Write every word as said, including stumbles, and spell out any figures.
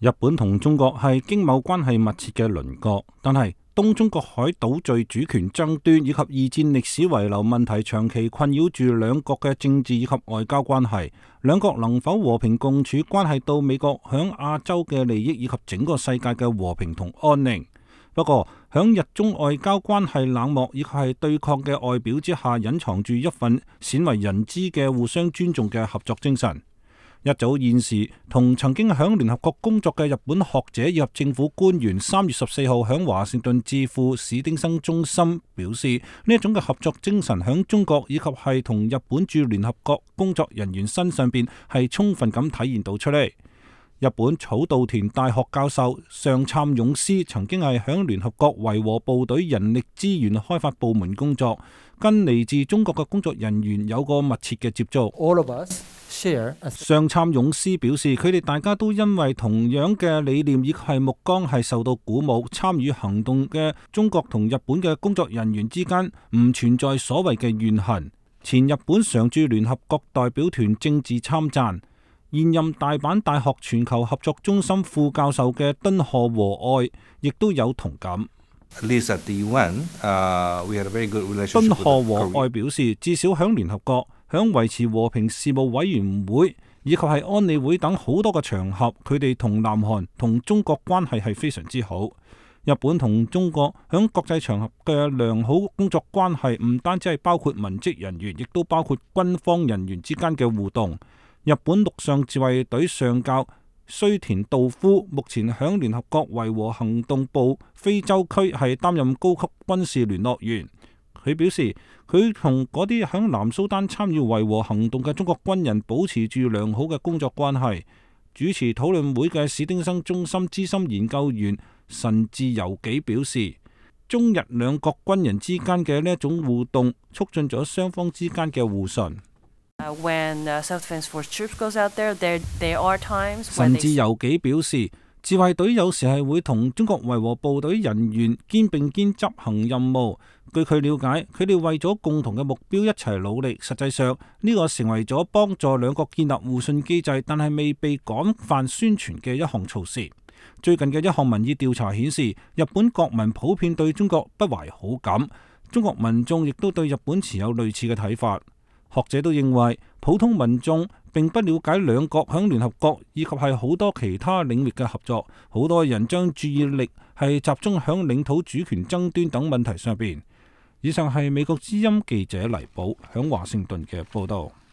日本同中國係經貿關係密切嘅鄰國，但係東中國海島嶼主權爭端以及二戰歷史遺留問題長期困擾住兩國嘅政治以及外交關係。兩國能否和平共處，關係到美國響亞洲嘅利益以及整個世界嘅和平同安寧。不過，響日中外交關係冷漠以及係對抗嘅外表之下，隱藏住一份鮮為人知嘅互相尊重嘅合作精神。一早現時同曾經響聯合國工作嘅日本學者以及政府官員，三月十四號響華盛頓智庫史丁生中心表示，呢一種嘅合作精神響中國以及係同日本駐聯合國工作人員身上邊係充分咁體現到出嚟。日本草稻田大學教授上杉勇司曾經係響聯合國維和部隊人力資源開發部門工作，跟嚟自中國嘅工作人員有個密切嘅接觸。 All of us share a... 上杉勇司表示，佢哋大家都因為同樣嘅理念以及係目光係受到鼓舞，參與行動嘅中國同日本嘅工作人員之間唔存在所謂嘅怨恨。前日本常駐聯合國代表團政治參贊，現任大阪大學全球合作中心副教授嘅敦賀和愛亦都有同感。敦賀和愛表示，至少響聯合國、響維持和平事務委員會以及係安理會等好多個場合，佢哋同南韓同中國關係係非常之好。日本同中國響國際場合嘅良好工作關係，唔單止係包括文職人員，亦都包括軍方人員之間嘅互動。日本陸上自衛隊上校須田道夫目前響聯合國維和行動部非洲區係擔任高級軍事聯絡員。佢表示，佢同嗰啲響南蘇丹參與維和行動嘅中國軍人保持住良好嘅工作關係。主持討論會嘅史丁生中心資深研究員神志由紀表示，中日兩國軍人之間嘅呢一種互動，促進咗雙方之間嘅互信。神志由紀表示，自衛隊有時係會同中國維和部隊人員肩並肩執行任務。據佢了解，佢哋為咗共同嘅目標一齊努力。實際上呢個成為咗幫助兩國建立互信機制，但係未被廣泛宣傳嘅一項措施。最近嘅一項民意調查顯示，日本國民普遍對中國不懷好感，中國民眾亦都對日本持有類似嘅睇法。學者都認為，普通民眾並不了解兩國響聯合國以及係好多其他領域嘅合作，好多人將注意力係集中響領土主權爭端等問題上邊。以上係美國之音記者黎寶響華盛頓嘅報道。